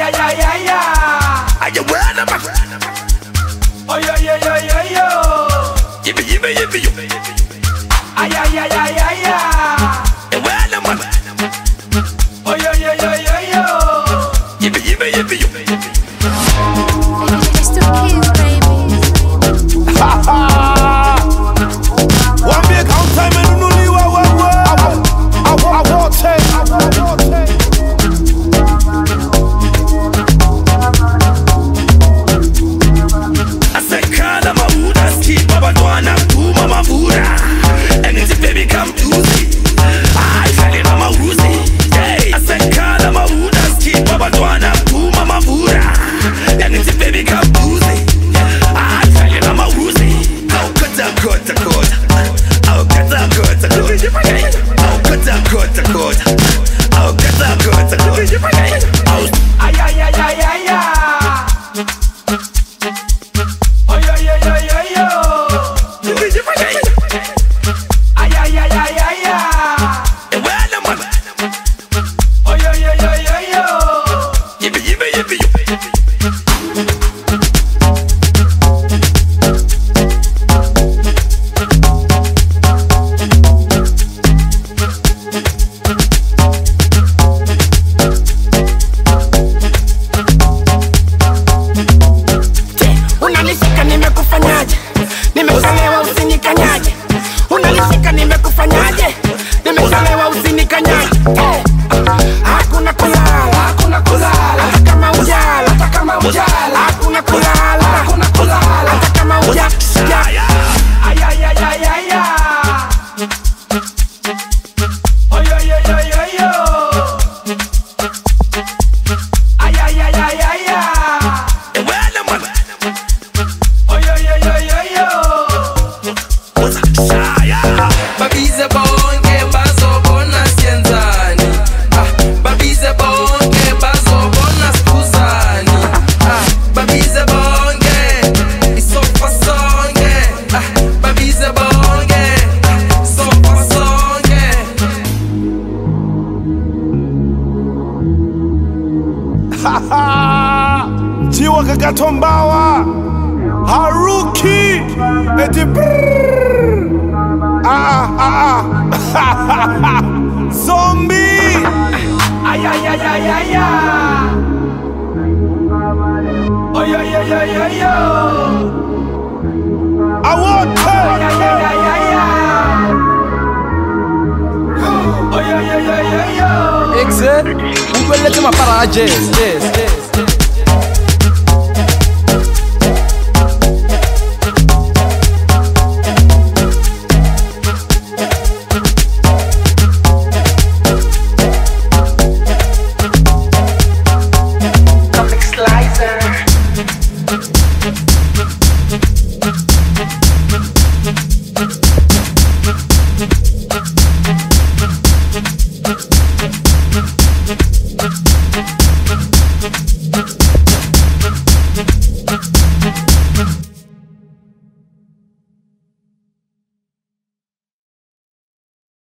ay, ay, ay, ay. Are you well, man? Oh, yo, yo, yo, yo, yo. Yippee, yippee, yippee, yippee. Ay, ay, ay, ay, ay, ay. You well, man? Oh, yo, yo, yo, yo, yo. Yippee, yippee, yippee, yippee. It's the kids, baby. Ha ha! One big count time and no new I won't take. I said, call my Buddha, keep up and one and two, mama Buddha. And it's a baby come to see. I fell in my Uzi. I said, call my Buddha, keep up and one and two, mama Buddha. And it's a baby come to see. I fell in my Uzi. I'll cut that cut. I'll cut that cut. I'll cut that cut. I'll cut that cut. Ay, ay, ay, ay, ay, ay. Oh, yo, yo, yo, yo, yo. Ay, ay, ay, ay, ay, ay. Well, man. Oh, yo, yo, yo, yo, yo. Yippee, yippee, yippee, yippee. Unalishika nimekufanyaje? Nimechelewa usinikanyaje. Unalishika nimekufanyaje? Nimechelewa usinikanyaje. Hakuna kulala, hakuna kulala. Hata kama ujala, hata kama ujala. Hakuna kulala, hakuna kulala. Hata kama ujala. Ay, ay, ay, ay, ay, ay. Oh, yo, yo, yo, yo, yo. Ay, ay, ay, ay, ay, ay. Well, man. Oh, yo, yo, yo, yo, yo. What's up, Shia? Babize bonke bazobona sienzani. Babize bonke bazobona sikuzani. Babize bonke isofa sonke. Babize bonke isofa sonke. Ha ha! Jiwa kakatombawa Haruki eti brrrr. Zombie. Ay, ay, ay, ay, ay, ay. Oh, yo, yo, yo, yo, yo. I won't Ay, take. ay, ay, ay, ay, ay. Oh, yo, yo, yo, yo, yo. Exit. Umbelete mapara jazz. Comic Slicer. It's